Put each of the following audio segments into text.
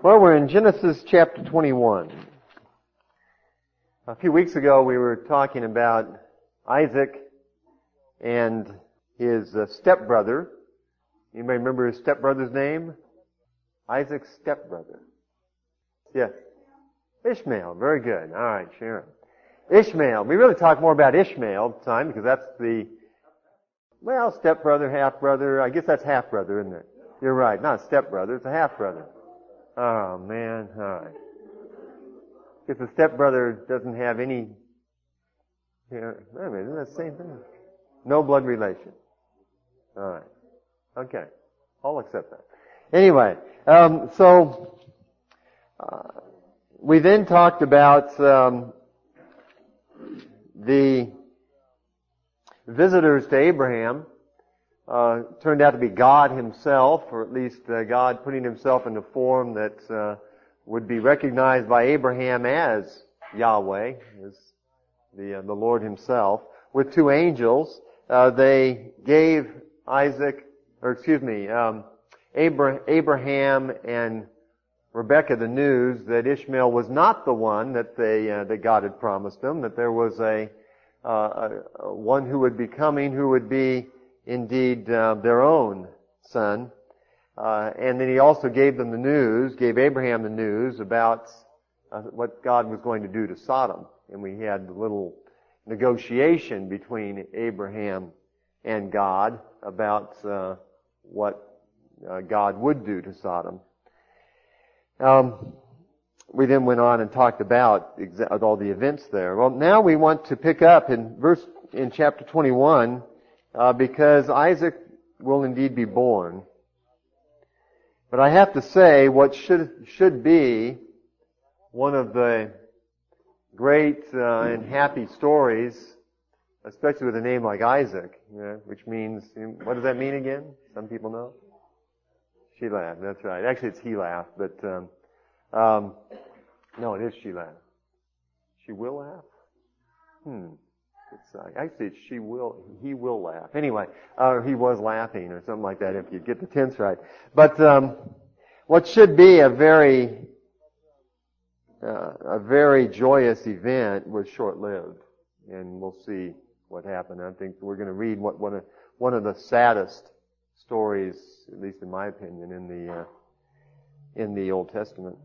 Well, we're in Genesis chapter 21. A few weeks ago we were talking about Isaac and his stepbrother. Anybody remember his stepbrother's name? Isaac's stepbrother. Yes. Ishmael. Very good. All right, Sharon. Ishmael. We really talk more about Ishmael this time because that's the, stepbrother, half-brother. I guess that's half-brother, isn't it? You're right. Not a stepbrother. It's a half-brother. Oh, man. All right. If the stepbrother doesn't have any, isn't that the same thing? No blood relation. All right. Okay. I'll accept that. Anyway, we then talked about the visitors to Abraham. Turned out to be God Himself, or at least God putting Himself in a form that would be recognized by Abraham as Yahweh, as the Lord Himself, with two angels. They gave Abraham and Rebekah the news that Ishmael was not the one that God had promised them, that there was a one who would be coming who would be indeed their own son. And then He also gave Abraham the news about what God was going to do to Sodom. And we had a little negotiation between Abraham and God about what God would do to Sodom. We then went on and talked about all the events there. Well, now we want to pick up in chapter 21, because Isaac will indeed be born. But I have to say, what should be one of the great and happy stories, especially with a name like Isaac, which means, what does that mean again? Some people know? She laughed, that's right. Actually, it's he laughed, but no, it is she laughed. She will laugh? Actually, it's he will laugh. Anyway, he was laughing or something like that if you get the tense right. But what should be a very joyous event was short-lived, and we'll see what happened. I think we're going to read one of the saddest stories, at least in my opinion, in the Old Testament.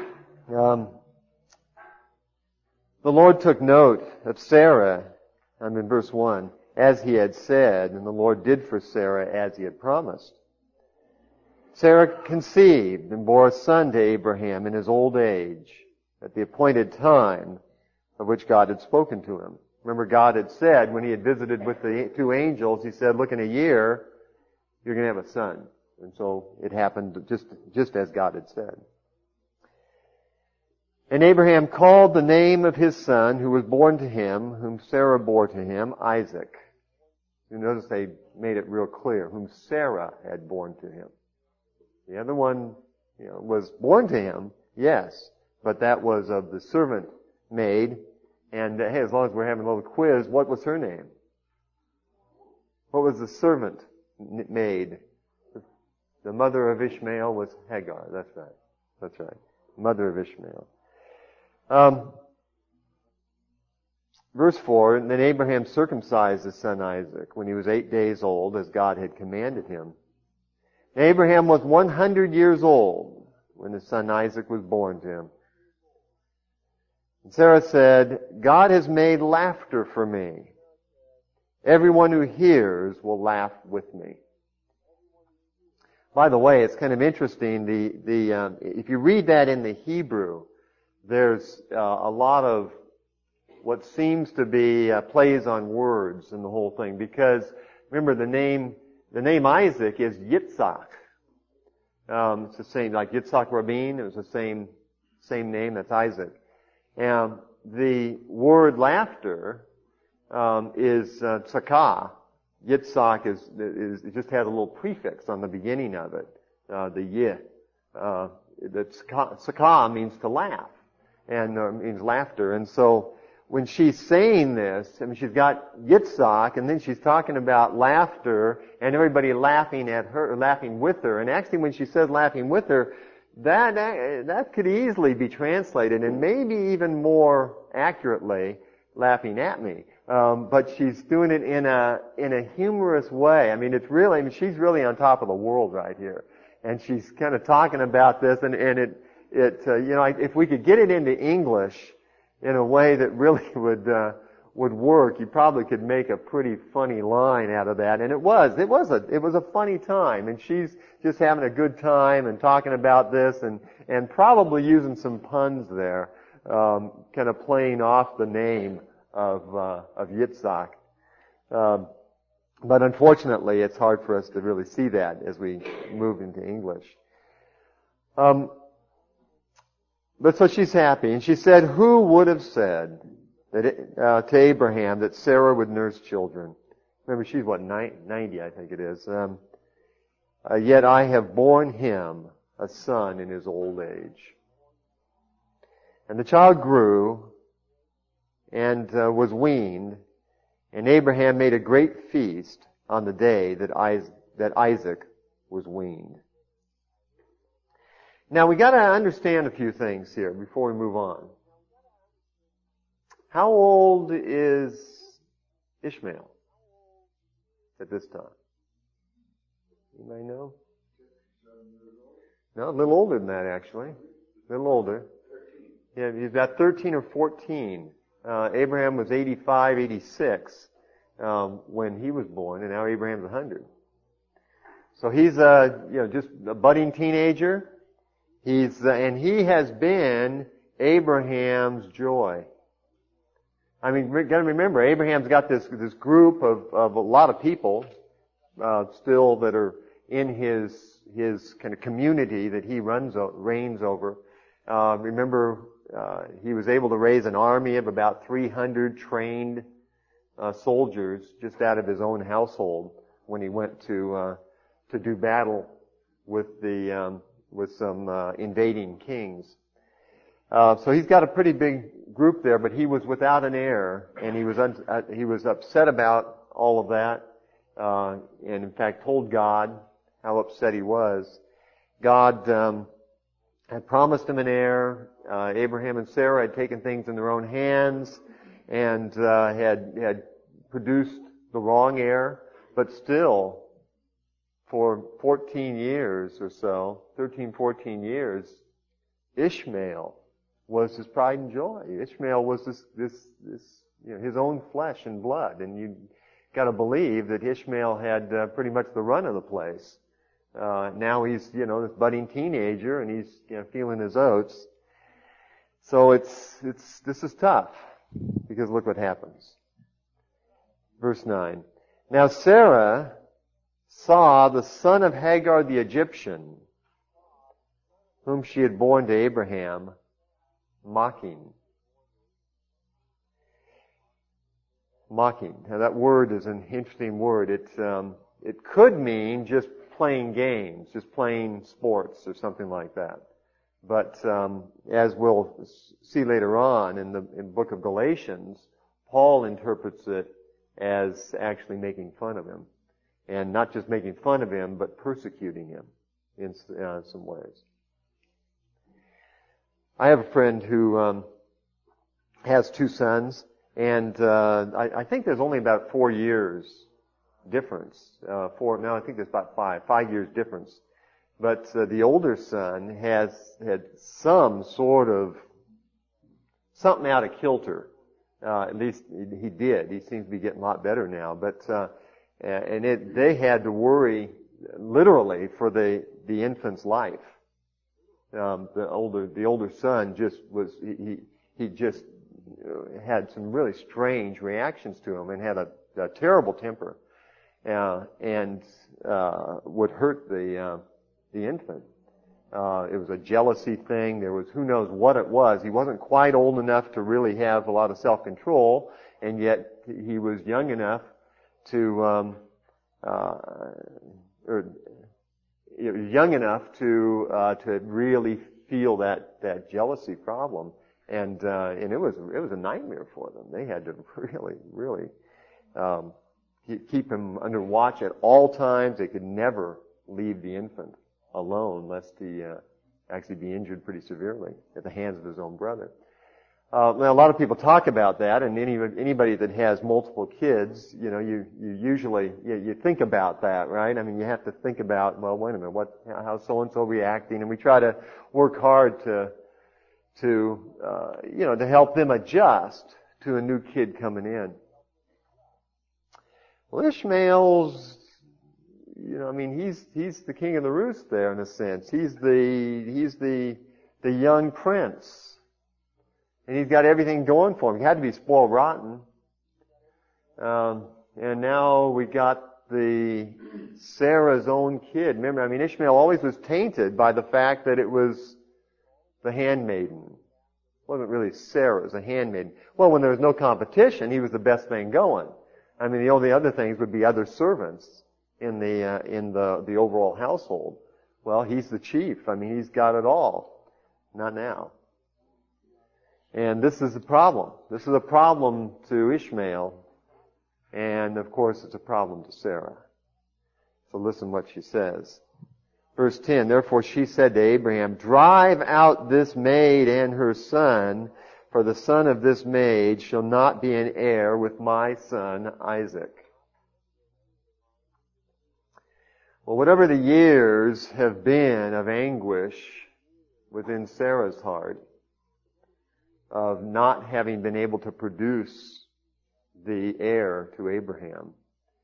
The Lord took note of Sarah. I'm in verse 1. As He had said, and the Lord did for Sarah as He had promised. Sarah conceived and bore a son to Abraham in his old age, at the appointed time of which God had spoken to him. Remember, God had said, when He had visited with the two angels, He said, look, in a year, you're going to have a son. And so it happened just as God had said. And Abraham called the name of his son who was born to him, whom Sarah bore to him, Isaac. You notice they made it real clear, whom Sarah had born to him. The other one, was born to him, yes, but that was of the servant maid. And hey, as long as we're having a little quiz, what was her name? What was the servant maid? The mother of Ishmael was Hagar. That's right. Mother of Ishmael. Verse 4, and then Abraham circumcised his son Isaac when he was 8 days old, as God had commanded him. Abraham was 100 years old when his son Isaac was born to him. And Sarah said, God has made laughter for me. Everyone who hears will laugh with me. By the way, it's kind of interesting, if you read that in the Hebrew, there's a lot of what seems to be plays on words in the whole thing, because remember the name Isaac is Yitzhak. It's the same, like Yitzhak Rabin, it was the same name, that's Isaac. And the word laughter is tzaka. Yitzhak is it just has a little prefix on the beginning of it, the yih. The tzaka means to laugh, and means laughter. And so when she's saying this, she's got Yitzhak, and then she's talking about laughter, and everybody laughing at her, laughing with her. And actually, when she says laughing with her, that could easily be translated, and maybe even more accurately, laughing at me. But she's doing it in a humorous way. I mean, she's really on top of the world right here. And she's kind of talking about this, and if we could get it into English in a way that really would work, you probably could make a pretty funny line out of that. And it was a funny time, and she's just having a good time and talking about this and probably using some puns there, kind of playing off the name of Yitzhak. But unfortunately, it's hard for us to really see that as we move into English. But so she's happy, and she said, "Who would have said that to Abraham that Sarah would nurse children?" Remember, she's 90, I think it is. "Yet I have borne him a son in his old age." And the child grew and was weaned, and Abraham made a great feast on the day that Isaac was weaned. Now we got to understand a few things here before we move on. How old is Ishmael at this time? Anybody know? No, a little older than that actually. A little older. Yeah, he's about 13 or 14. Abraham was 85, 86 when he was born, and now Abraham's 100. So he's just a budding teenager. And he has been Abraham's joy. I mean, you gotta remember, Abraham's got this group of a lot of people still that are in his kind of community that he reigns over. Remember, he was able to raise an army of about 300 trained soldiers just out of his own household when he went to do battle with some invading kings. So he's got a pretty big group there, but he was without an heir, and he was upset about all of that, and in fact told God how upset he was. God had promised him an heir. Abraham and Sarah had taken things in their own hands and had produced the wrong heir, but still, for 14 years or so, 13, 14 years, Ishmael was his pride and joy. Ishmael was this his own flesh and blood, and you got to believe that Ishmael had pretty much the run of the place. Now he's this budding teenager, and he's feeling his oats. So this is tough, because look what happens. Verse 9. Now Sarah saw the son of Hagar the Egyptian, whom she had borne to Abraham, mocking. Mocking. Now that word is an interesting word. It could mean just playing games, just playing sports or something like that. But as we'll see later on in the book of Galatians, Paul interprets it as actually making fun of him. And not just making fun of him, but persecuting him in some ways. I have a friend who has two sons, and I think there's only about 4 years difference. I think there's about 5 years difference. But the older son had some sort of something out of kilter. At least he did. He seems to be getting a lot better now. But they had to worry literally for the infant's life. The older son he just had some really strange reactions to him and had a terrible temper, and would hurt the infant. It was a jealousy thing. There was who knows what it was. He wasn't quite old enough to really have a lot of self-control, and yet he was young enough to really feel that jealousy problem, and it was a nightmare for them. They had to really keep him under watch at all times. They could never leave the infant alone lest he actually be injured pretty severely at the hands of his own brother. Now, a lot of people talk about that, and anybody that has multiple kids, you usually you think about that, right? I mean, you have to think about, well, wait a minute, how's so and so reacting, and we try to work hard to help them adjust to a new kid coming in. Well, Ishmael's, he's the king of the roost there in a sense. He's the young prince. And he's got everything going for him. He had to be spoiled rotten. And now we got Sarah's own kid. Remember, Ishmael always was tainted by the fact that it was the handmaiden. It wasn't really Sarah's, a handmaiden. Well, when there was no competition, he was the best thing going. The only other things would be other servants in the overall household. Well, he's the chief. He's got it all. Not now. And this is a problem. This is a problem to Ishmael. And of course, it's a problem to Sarah. So listen what she says. Verse 10, therefore she said to Abraham, drive out this maid and her son, for the son of this maid shall not be an heir with my son Isaac. Well, whatever the years have been of anguish within Sarah's heart, of not having been able to produce the heir to Abraham,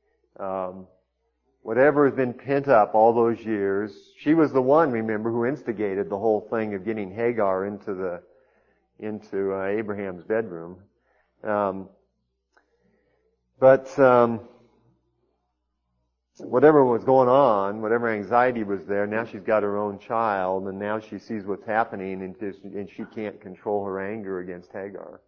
whatever has been pent up all those years, she was the one, remember, who instigated the whole thing of getting Hagar into Abraham's bedroom. Whatever was going on, whatever anxiety was there, now she's got her own child, and now she sees what's happening, and she can't control her anger against Hagar.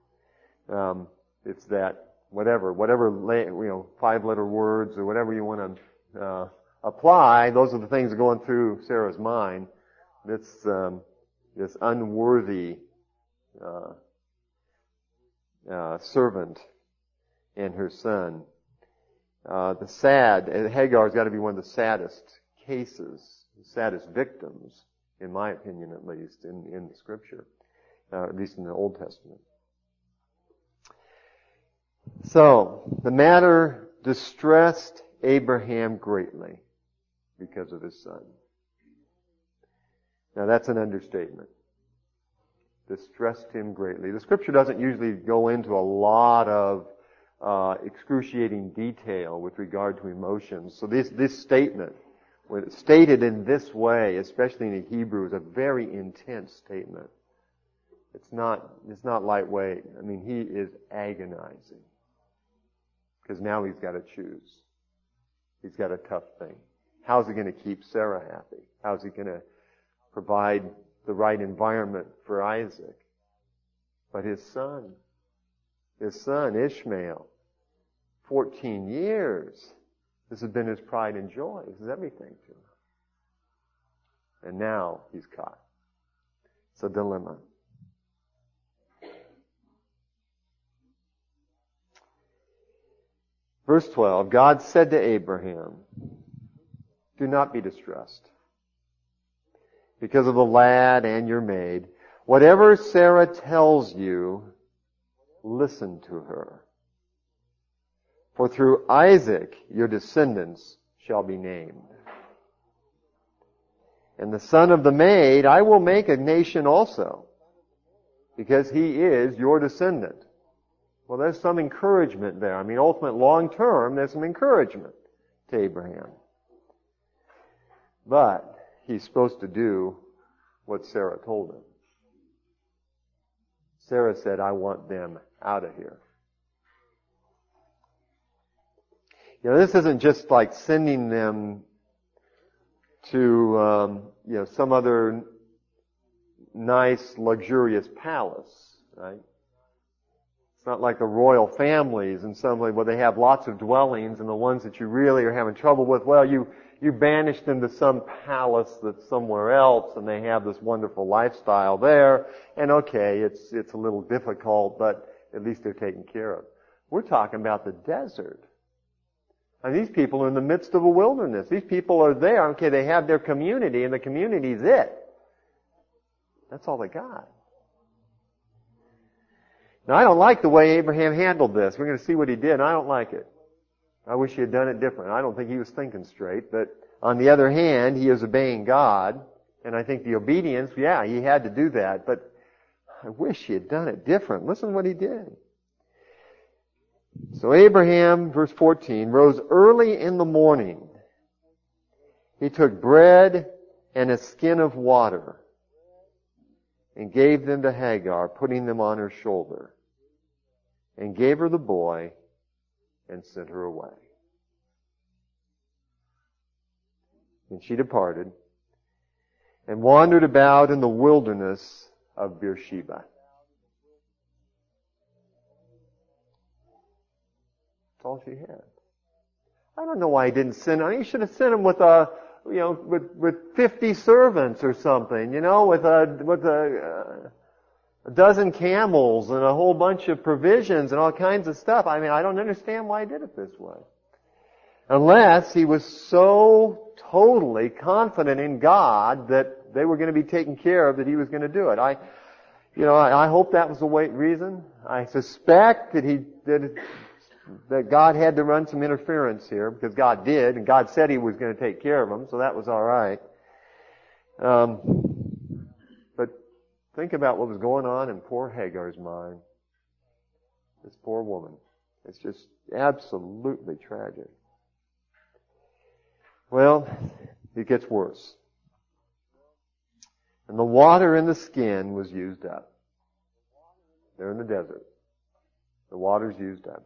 It's that whatever 5-letter words or whatever you want to apply. Those are the things going through Sarah's mind. This unworthy servant and her son. Hagar's got to be one of the saddest cases, the saddest victims, in my opinion at least, in the Scripture, at least in the Old Testament. So, the matter distressed Abraham greatly because of his son. Now that's an understatement. Distressed him greatly. The Scripture doesn't usually go into a lot of excruciating detail with regard to emotions. So this statement, when it's stated in this way, especially in the Hebrew, is a very intense statement. It's not lightweight. He is agonizing. Because now he's got to choose. He's got a tough thing. How's he going to keep Sarah happy? How's he going to provide the right environment for Isaac? But his son, Ishmael, 14 years, this has been his pride and joy. This is everything to him. And now he's caught. It's a dilemma. Verse 12, God said to Abraham, do not be distressed because of the lad and your maid. Whatever Sarah tells you, listen to her. For through Isaac your descendants shall be named. And the son of the maid I will make a nation also, because he is your descendant. Well, there's some encouragement there. Ultimate long term, there's some encouragement to Abraham. But he's supposed to do what Sarah told him. Sarah said, I want them out of here. This isn't just like sending them to, some other nice, luxurious palace, right? It's not like the royal families in some way where they have lots of dwellings, and the ones that you really are having trouble with, well, you banish them to some palace that's somewhere else, and they have this wonderful lifestyle there, and okay, it's a little difficult, but at least they're taken care of. We're talking about the desert. And these people are in the midst of a wilderness. These people are there. Okay, they have their community, and the community's it. That's all they got. Now, I don't like the way Abraham handled this. We're going to see what he did, and I don't like it. I wish he had done it different. I don't think he was thinking straight, but on the other hand, he is obeying God, and I think the obedience, yeah, he had to do that, but I wish he had done it different. Listen to what he did. So Abraham, verse 14, rose early in the morning. He took bread and a skin of water and gave them to Hagar, putting them on her shoulder, and gave her the boy and sent her away. And she departed and wandered about in the wilderness of Beersheba. That's all she had. I don't know why he didn't send him. He should have sent him with with 50 servants or something, with a dozen camels and a whole bunch of provisions and all kinds of stuff. I mean, I don't understand why he did it this way. Unless he was so totally confident in God that they were going to be taken care of, that he was going to do it. I hope that was the reason. I suspect that God had to run some interference here, because God did, and God said he was going to take care of them, so that was all right. But think about what was going on in poor Hagar's mind. This poor woman. It's just absolutely tragic. Well, it gets worse. And the water in the skin was used up. They're in the desert. The water's used up.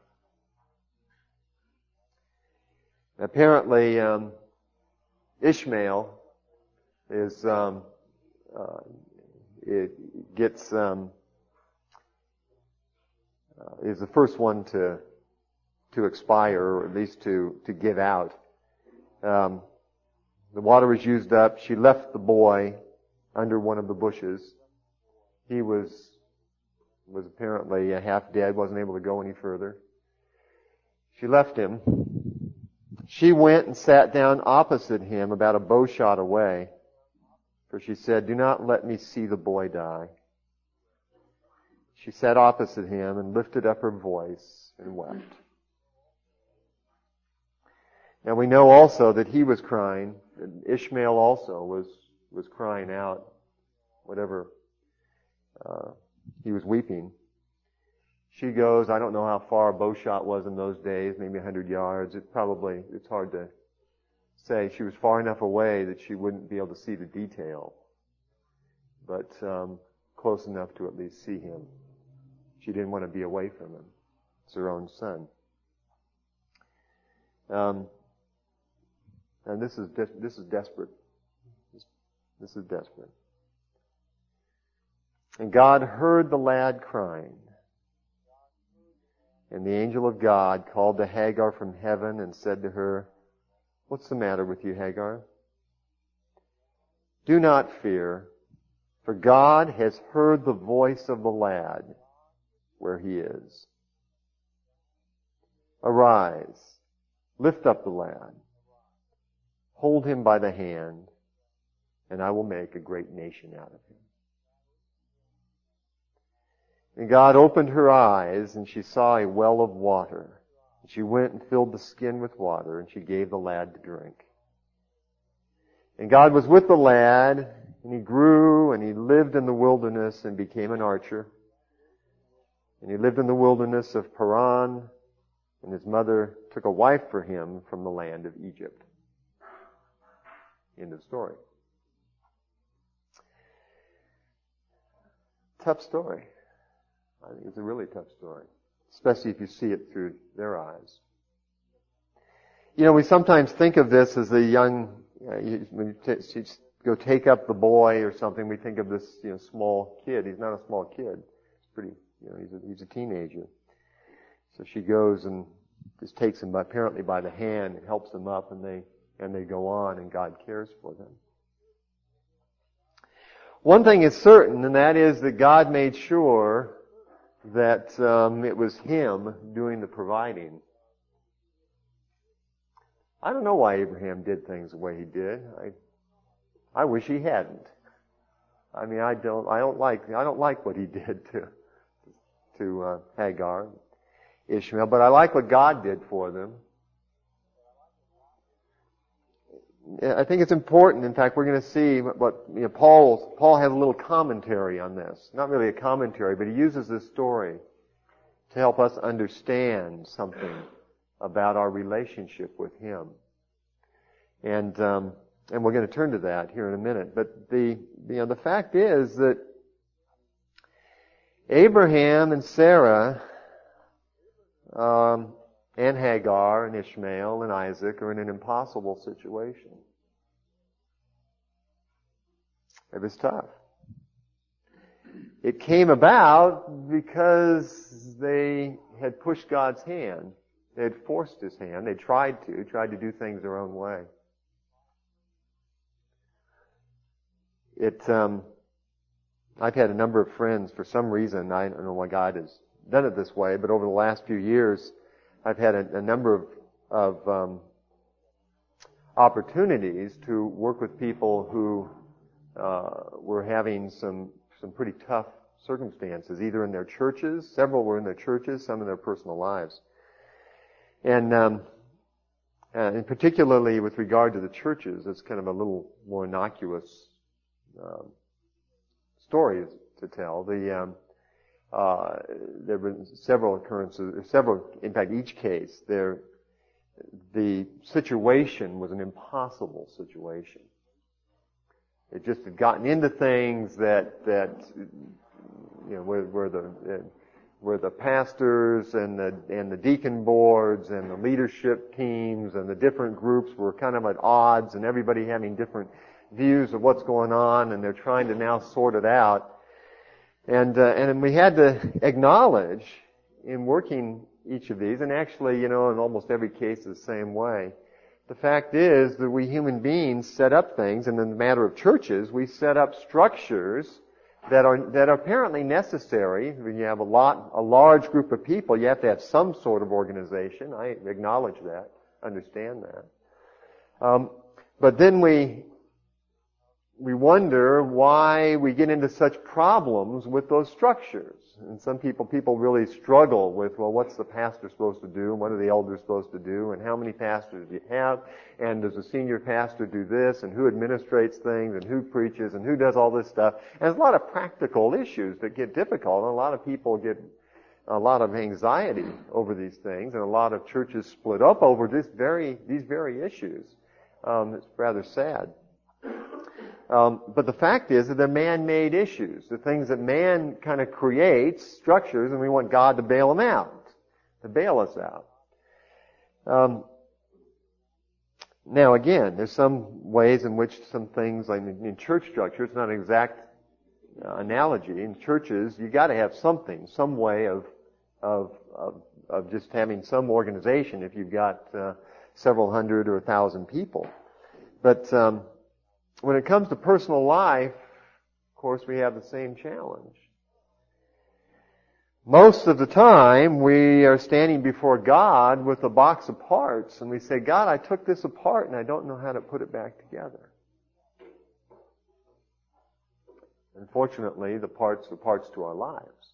Apparently, Ishmael is is the first one to expire, or at least to give out. The water was used up. She left the boy under one of the bushes. He was apparently half dead, wasn't able to go any further. She left him. She went and sat down opposite him, about a bow shot away, for she said, "Do not let me see the boy die." She sat opposite him and lifted up her voice and wept. Now we know also that he was crying. Ishmael also was crying out whatever he was weeping. She goes, I don't know how far a bow shot was in those days, maybe 100 yards. It's hard to say. She was far enough away that she wouldn't be able to see the detail, but close enough to at least see him. She didn't want to be away from him. It's her own son. And this is desperate. This is desperate. And God heard the lad crying. And the angel of God called to Hagar from heaven and said to her, "What's the matter with you, Hagar? Do not fear, for God has heard the voice of the lad where he is. Arise, lift up the lad, hold him by the hand, and I will make a great nation out of him." And God opened her eyes, and she saw a well of water. And she went and filled the skin with water, and she gave the lad to drink. And God was with the lad, and he grew, and he lived in the wilderness and became an archer. And he lived in the wilderness of Paran, and his mother took a wife for him from the land of Egypt. End of story. Tough story. I think it's a really tough story, especially if you see it through their eyes. We sometimes think of this as a young, when you go take up the boy or something, we think of this, small kid. He's not a small kid. He's pretty, he's a teenager. So she goes and just takes him apparently by the hand and helps him up, and they go on, and God cares for them. One thing is certain, and that is that God made sure that it was him doing the providing. I don't know why Abraham did things the way he did. I wish he hadn't. I mean, I don't like what he did to Hagar, Ishmael, but I like what God did for them. I think it's important. In fact, we're going to see what Paul has a little commentary on this. Not really a commentary, but he uses this story to help us understand something about our relationship with him. And we're going to turn to that here in a minute. But the fact is that Abraham and Sarah, and Hagar and Ishmael and Isaac are in an impossible situation. It was tough. It came about because they had pushed God's hand. They had forced His hand. They tried to do things their own way. I've had a number of friends, for some reason, I don't know why God has done it this way, but over the last few years, I've had a number of opportunities to work with people who were having some pretty tough circumstances, either in their churches, several were in their churches, some in their personal lives. And particularly with regard to the churches, it's kind of a little more innocuous story to tell. There were several occurrences, in fact, each case, the situation was an impossible situation. It just had gotten into things that where the pastors and the deacon boards and the leadership teams and the different groups were kind of at odds, and everybody having different views of what's going on, and they're trying to now sort it out. And we had to acknowledge in working each of these, and actually, in almost every case the same way, the fact is that we human beings set up things, and in the matter of churches, we set up structures that are apparently necessary. When you have a large group of people, you have to have some sort of organization. I acknowledge that, understand that. But then we wonder why we get into such problems with those structures. And some people really struggle with, well, what's the pastor supposed to do? And what are the elders supposed to do? And how many pastors do you have? And does the senior pastor do this? And who administrates things? And who preaches? And who does all this stuff? And there's a lot of practical issues that get difficult. And a lot of people get a lot of anxiety over these things. And a lot of churches split up over these very issues. It's rather sad. But the fact is that they're man-made issues. The things that man kind of creates, structures, and we want God to bail them out, to bail us out. Now again, there's some ways in which some things, like in church structure, it's not an exact analogy. In churches, you got to have something, some way of just having some organization if you've got several hundred or 1,000 people. But when it comes to personal life, of course, we have the same challenge. Most of the time, we are standing before God with a box of parts, and we say, God, I took this apart, and I don't know how to put it back together. Unfortunately, the parts are parts to our lives.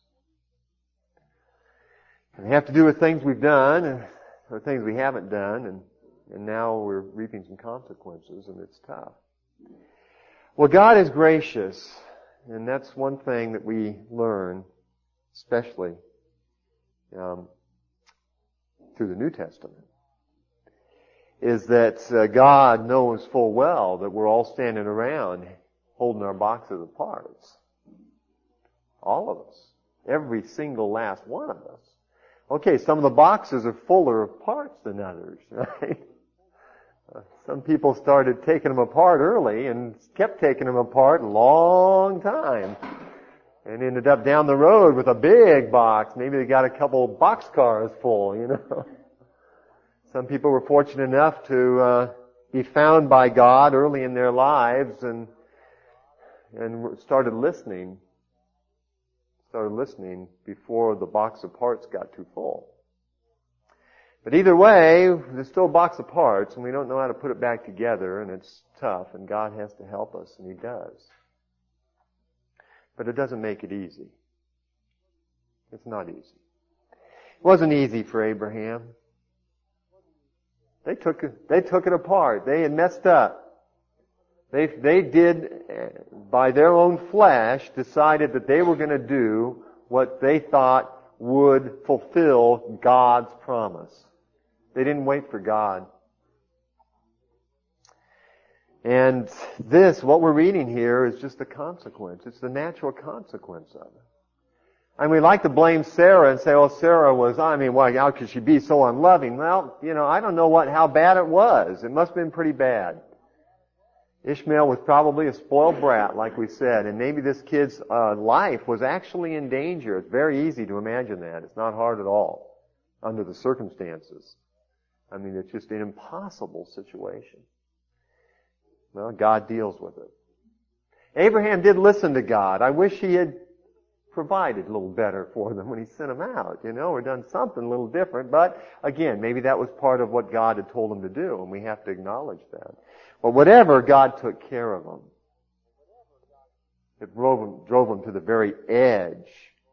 And they have to do with things we've done, or things we haven't done, and now we're reaping some consequences, and it's tough. Well, God is gracious, and that's one thing that we learn, especially through the New Testament, is that God knows full well that we're all standing around holding our boxes of parts. All of us. Every single last one of us. Okay, some of the boxes are fuller of parts than others, right? Some people started taking them apart early and kept taking them apart a long time. And ended up down the road with a big box. Maybe they got a couple boxcars full, Some people were fortunate enough to be found by God early in their lives and started listening before the box of parts got too full. But either way, there's still a box of parts, and we don't know how to put it back together, and it's tough, and God has to help us, and He does. But it doesn't make it easy. It's not easy. It wasn't easy for Abraham. They took it apart. They had messed up. They did, by their own flesh, decided that they were going to do what they thought would fulfill God's promise. They didn't wait for God. And this, what we're reading here, is just the consequence. It's the natural consequence of it. And we like to blame Sarah and say, oh, Sarah was, how could she be so unloving? Well, I don't know how bad it was. It must have been pretty bad. Ishmael was probably a spoiled brat, like we said, and maybe this kid's life was actually in danger. It's very easy to imagine that. It's not hard at all under the circumstances. It's just an impossible situation. Well, God deals with it. Abraham did listen to God. I wish he had provided a little better for them when he sent them out, or done something a little different. But again, maybe that was part of what God had told him to do, and we have to acknowledge that. But whatever, God took care of them. It drove them to the very edge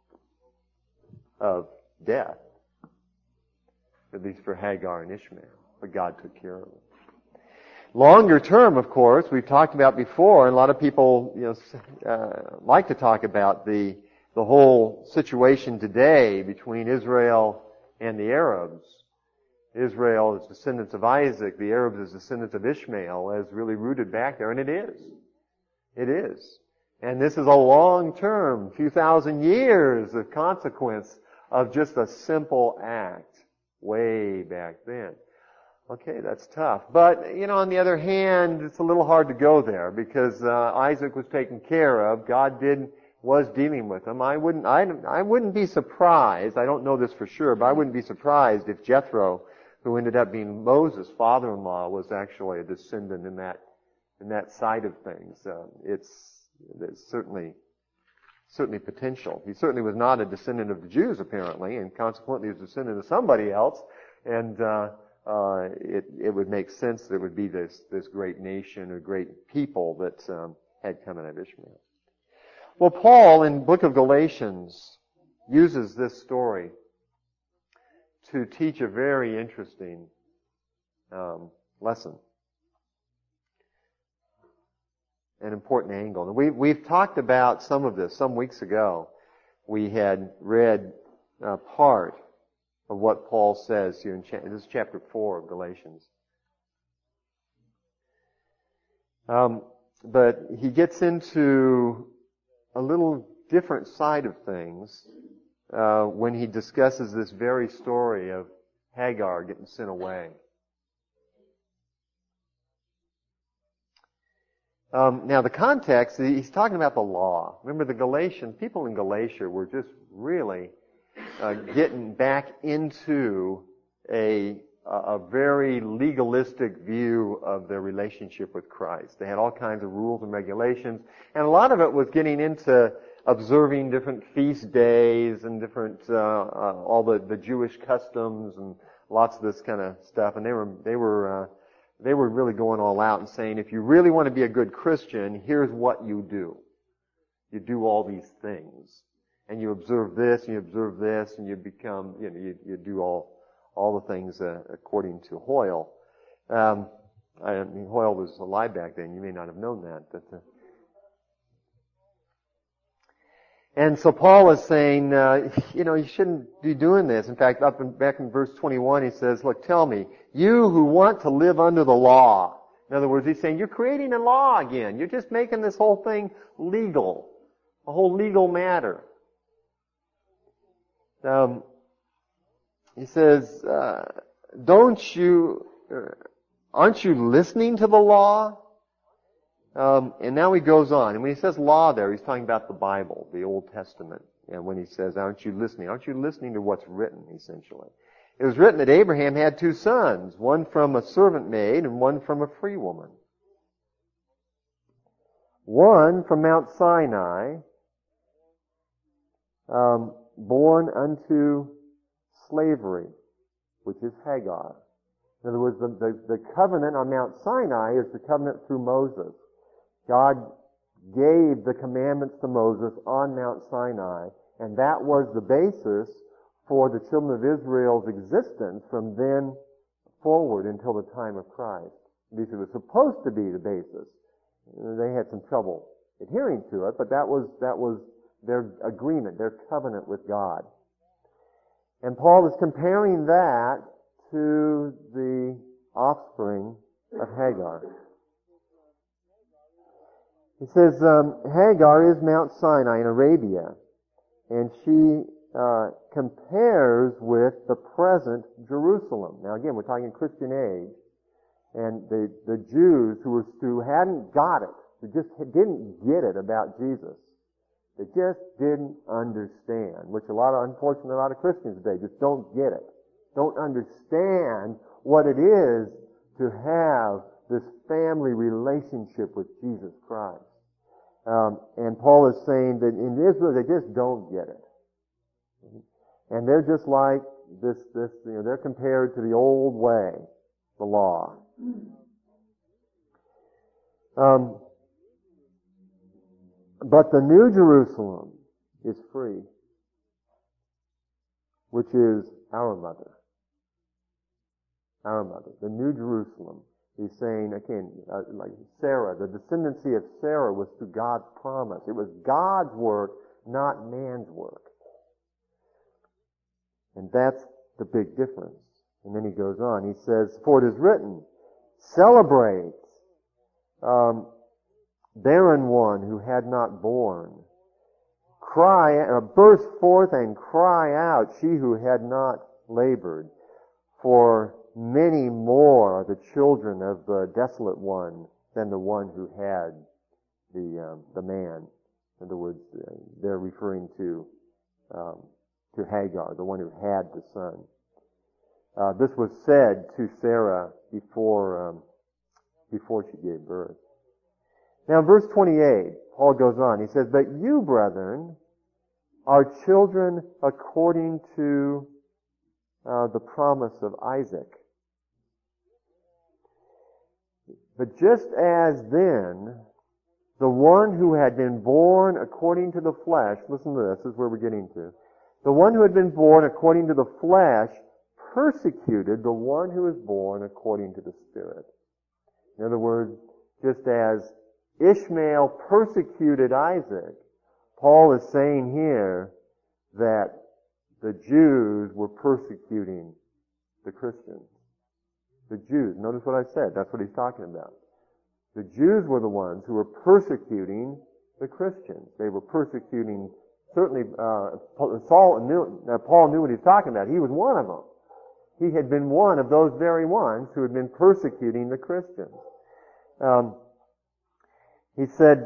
of death. At least for Hagar and Ishmael. But God took care of them. Longer term, of course, we've talked about before, and a lot of people, like to talk about the whole situation today between Israel and the Arabs. Israel is descendants of Isaac, the Arabs is descendants of Ishmael, as really rooted back there, and it is. It is. And this is a long-term, few thousand years of consequence of just a simple act way back then. Okay, that's tough. But, on the other hand, it's a little hard to go there because Isaac was taken care of. God was dealing with him. I wouldn't be surprised, I don't know this for sure, but I wouldn't be surprised if Jethro, who ended up being Moses' father-in-law, was actually a descendant in that side of things. It's certainly potential. He certainly was not a descendant of the Jews, apparently, and consequently was a descendant of somebody else. And it would make sense there would be this great nation or great people that had come out of Ishmael. Well, Paul in the book of Galatians uses this story to teach a very interesting lesson. An important angle. And we've talked about some of this some weeks ago. We had read part of what Paul says here this is chapter 4 of Galatians. But he gets into a little different side of things when he discusses this very story of Hagar getting sent away. Now the context, he's talking about the law. Remember the people in Galatia were just really getting back into a very legalistic view of their relationship with Christ. They had all kinds of rules and regulations, and a lot of it was getting into observing different feast days and different all the Jewish customs and lots of this kind of stuff. And they were really going all out and saying, if you really want to be a good Christian, here's what you do. You do all these things. And you observe this, and you observe this, and you become, you do all the things according to Hoyle. Hoyle was alive back then. You may not have known that. But, and so Paul is saying, you shouldn't be doing this. In fact, back in verse 21, he says, look, tell me, you who want to live under the law. In other words, he's saying, you're creating a law again. You're just making this whole thing legal. A whole legal matter. He says, aren't you listening to the law? And now he goes on. And when he says law there, he's talking about the Bible, the Old Testament. And when he says, aren't you listening to what's written, essentially? It was written that Abraham had 2 sons, one from a servant maid and one from a free woman. One from Mount Sinai, born unto slavery, which is Hagar. In other words, the covenant on Mount Sinai is the covenant through Moses. God gave the commandments to Moses on Mount Sinai, and that was the basis for the children of Israel's existence from then forward until the time of Christ. At least it was supposed to be the basis. They had some trouble adhering to it, but that was their agreement, their covenant with God. And Paul is comparing that to the offspring of Hagar. He says, Hagar is Mount Sinai in Arabia, and she compares with the present Jerusalem. Now again, we're talking Christian age, and the Jews who hadn't got it, who just didn't get it about Jesus. They just didn't understand, which unfortunately, a lot of Christians today just don't get it. Don't understand what it is to have this family relationship with Jesus Christ. And Paul is saying that in Israel, they just don't get it. And they're just like this, they're compared to the old way, the law. But the New Jerusalem is free, which is our mother. Our mother. The New Jerusalem. He's saying, again, like Sarah, the descendancy of Sarah was through God's promise. It was God's work, not man's work. And that's the big difference. And then he goes on. He says, for it is written, celebrate, barren one who had not born. Burst forth and cry out, she who had not labored. For many more are the children of the desolate one than the one who had the man. In other words, they're referring to Hagar, the one who had the son. This was said to Sarah before she gave birth. Now, verse 28, Paul goes on. He says, but you, brethren, are children according to the promise of Isaac. But just as then, the one who had been born according to the flesh, listen to this, this is where we're getting to. The one who had been born according to the flesh persecuted the one who was born according to the Spirit. In other words, just as Ishmael persecuted Isaac, Paul is saying here that the Jews were persecuting the Christians. The Jews. Notice what I said. That's what he's talking about. The Jews were the ones who were persecuting the Christians. They were persecuting, certainly, Paul knew what he was talking about. He was one of them. He had been one of those very ones who had been persecuting the Christians. He said,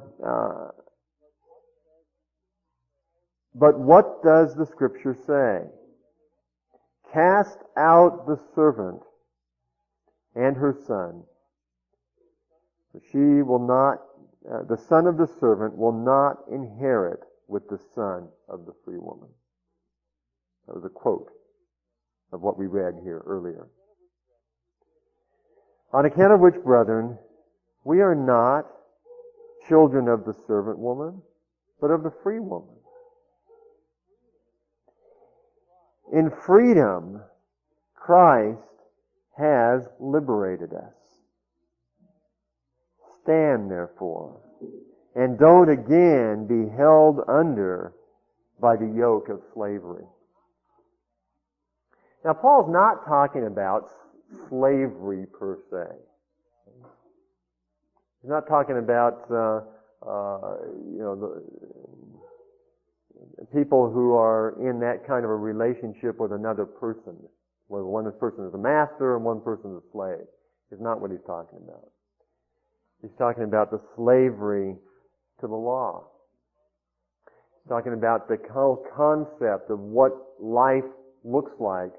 but what does the Scripture say? Cast out the servant and her son. For she will not, the son of the servant will not inherit with the son of the free woman. That was a quote of what we read here earlier. On account of which, brethren, we are not children of the servant woman, but of the free woman. In freedom, Christ has liberated us. Stand, therefore, and don't again be held under by the yoke of slavery. Now, Paul's not talking about slavery per se. He's not talking about, the people who are in that kind of a relationship with another person, where one person is a master and one person is a slave. Is not what he's talking about. He's talking about the slavery to the law. He's talking about the whole concept of what life looks like.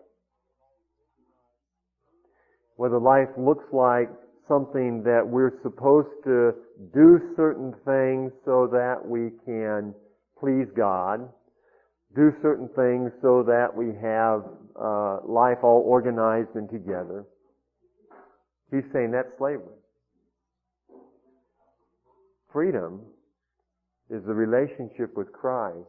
Whether life looks like something that we're supposed to do certain things so that we can please God, do certain things so that we have life all organized and together. He's saying that's slavery. freedom is the relationship with Christ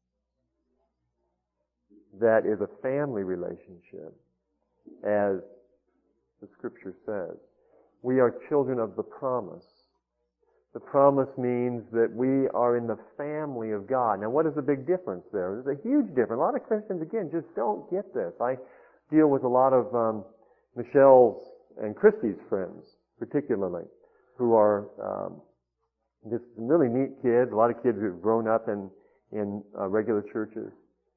that is a family relationship, as the Scripture says. We are children of the promise. The promise means that we are in the family of God. Now, what is the big difference there? There's a huge difference. A lot of Christians, again, just don't get this. I deal with a lot of Michelle's and Christy's friends, particularly, who are just really neat kids. A lot of kids who've grown up in regular churches.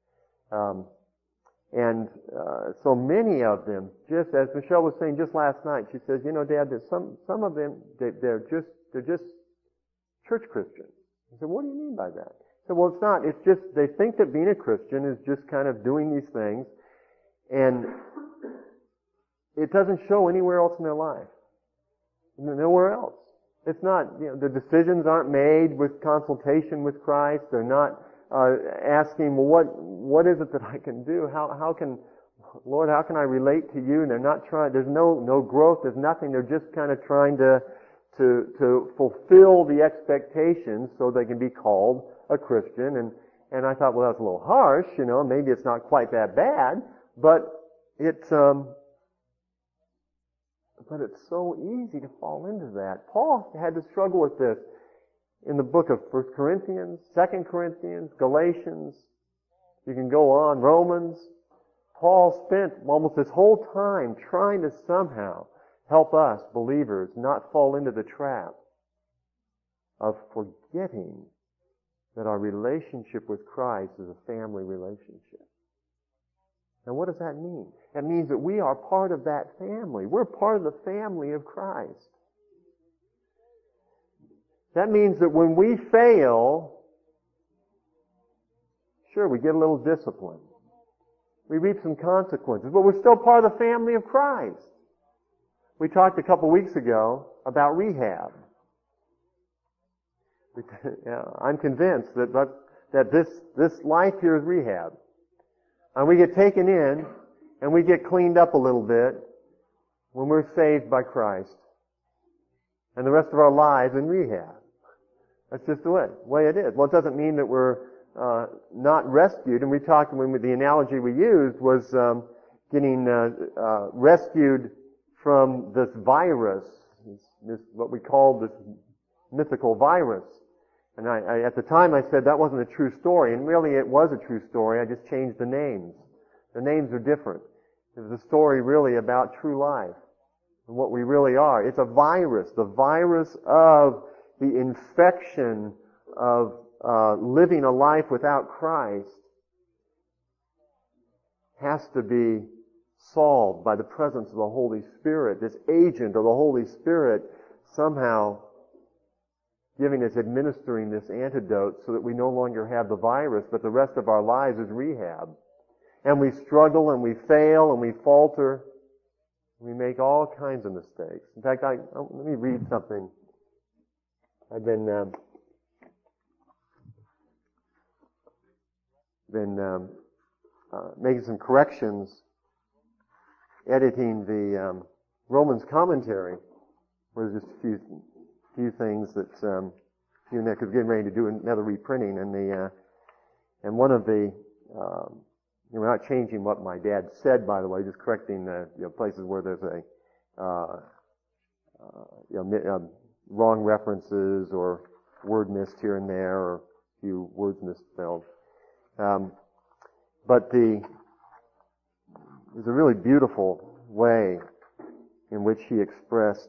So many of them, just as Michelle was saying just last night, she says, Dad, there's some of them, they're just church Christians. I said, what do you mean by that? I said, well, it's not. It's just, they think that being a Christian is just kind of doing these things, and it doesn't show anywhere else in their life. Nowhere else. It's not, the decisions aren't made with consultation with Christ. They're not asking, well, what is it that I can do? Lord, how can I relate to you? And they're not trying, there's no growth, there's nothing. They're just kind of trying to fulfill the expectations so they can be called a Christian. And I thought, well, that's a little harsh, maybe it's not quite that bad, but it's so easy to fall into that. Paul had to struggle with this in the book of 1 Corinthians, 2 Corinthians, Galatians. You can go on, Romans. Paul spent almost this whole time trying to somehow help us, believers, not fall into the trap of forgetting that our relationship with Christ is a family relationship. And what does that mean? That means that we are part of that family. We're part of the family of Christ. That means that when we fail, sure, we get a little discipline. We reap some consequences, but we're still part of the family of Christ. We talked a couple weeks ago about rehab. I'm convinced that this life here is rehab. And we get taken in and we get cleaned up a little bit when we're saved by Christ. And the rest of our lives in rehab. That's just the way it is. Well, it doesn't mean that we're not rescued. And we talked, the analogy we used was getting rescued from this virus, this what we call this mythical virus. And I at the time I said that wasn't a true story, and really it was a true story. I just changed the names. The names are different. It was a story really about true life and what we really are. It's a virus, the virus of the infection of living a life without Christ has to be solved by the presence of the Holy Spirit, this agent of the Holy Spirit somehow administering this antidote so that we no longer have the virus, but the rest of our lives is rehab. And we struggle and we fail and we falter. We make all kinds of mistakes. In fact, let me read something. I've been making some corrections, editing the Romans commentary, where there's just a few things that you and Nick is getting ready to do another reprinting, and one of the we're not changing what my dad said, by the way, just correcting places where there's wrong references or word missed here and there, or a few words misspelled. But there's a really beautiful way in which he expressed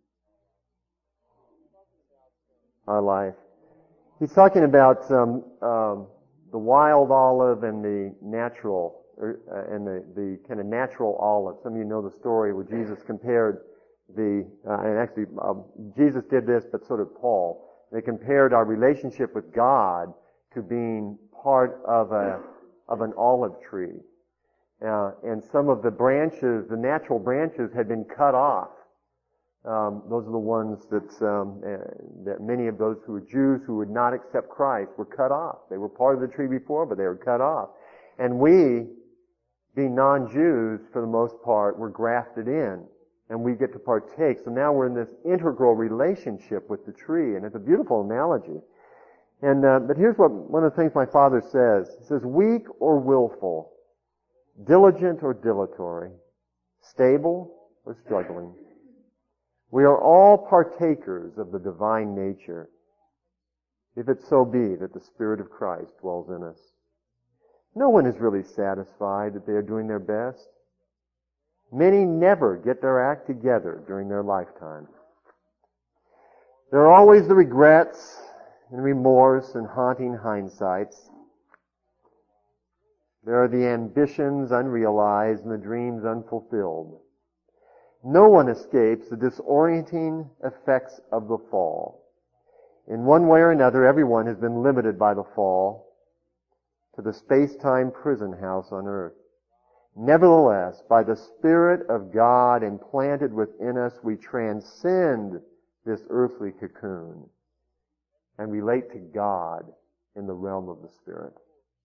our life. He's talking about the wild olive and the natural, and the kind of natural olive. Some of you know the story where Jesus compared and actually Jesus did this, but so did Paul. They compared our relationship with God to being part of an olive tree. And some of the branches, the natural branches, had been cut off. Those are the ones that many of those who were Jews who would not accept Christ were cut off. They were part of the tree before, but they were cut off. And we, being non-Jews for the most part, were grafted in. and we get to partake. So now we're in this integral relationship with the tree, and it's a beautiful analogy. And but here's one of the things my father says. He says, weak or willful, diligent or dilatory, stable or struggling, we are all partakers of the divine nature, if it so be that the Spirit of Christ dwells in us. No one is really satisfied that they are doing their best. Many never get their act together during their lifetime. There are always the regrets and remorse and haunting hindsights. There are the ambitions unrealized and the dreams unfulfilled. No one escapes the disorienting effects of the fall. In one way or another, everyone has been limited by the fall to the space-time prison house on earth. Nevertheless, by the Spirit of God implanted within us, we transcend this earthly cocoon and relate to God in the realm of the Spirit.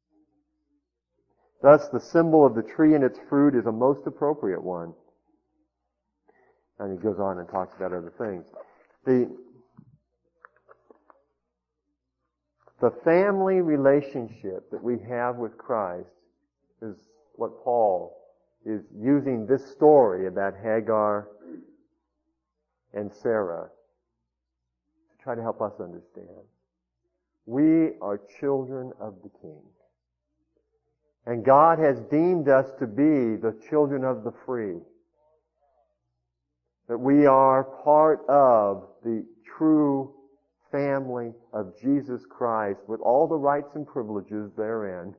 Thus, the symbol of the tree and its fruit is a most appropriate one. And he goes on and talks about other things. The family relationship that we have with Christ is what Paul is using this story about Hagar and Sarah to try to help us understand. We are children of the King. And God has deemed us to be the children of the free. That we are part of the true family of Jesus Christ with all the rights and privileges therein.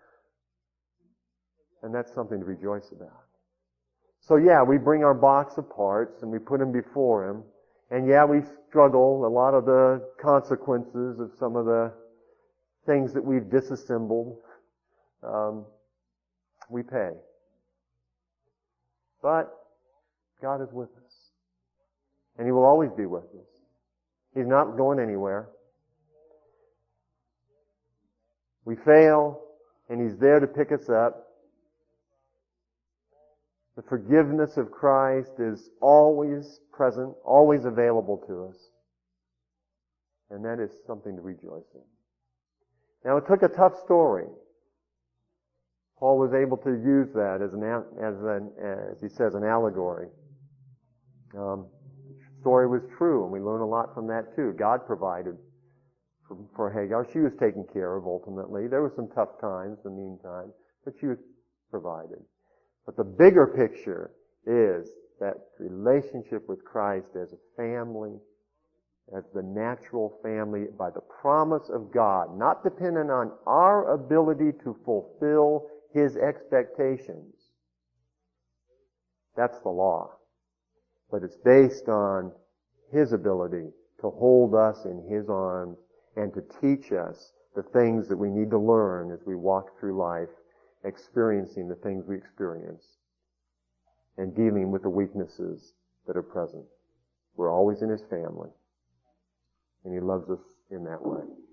And that's something to rejoice about. So yeah, we bring our box of parts and we put them before Him. And yeah, we struggle a lot of the consequences of some of the things that we've disassembled. We pay. But God is with us. And He will always be with us. He's not going anywhere. We fail, and He's there to pick us up. The forgiveness of Christ is always present, always available to us. And that is something to rejoice in. Now, it took a tough story. Paul was able to use that as he says, an allegory. The story was true, and we learn a lot from that too. God provided for Hagar. She was taken care of ultimately. There were some tough times in the meantime, but she was provided. But the bigger picture is that relationship with Christ as a family, as the natural family, by the promise of God, not dependent on our ability to fulfill His expectations. That's the law. But it's based on His ability to hold us in His arms and to teach us the things that we need to learn as we walk through life, experiencing the things we experience and dealing with the weaknesses that are present. We're always in His family, and He loves us in that way.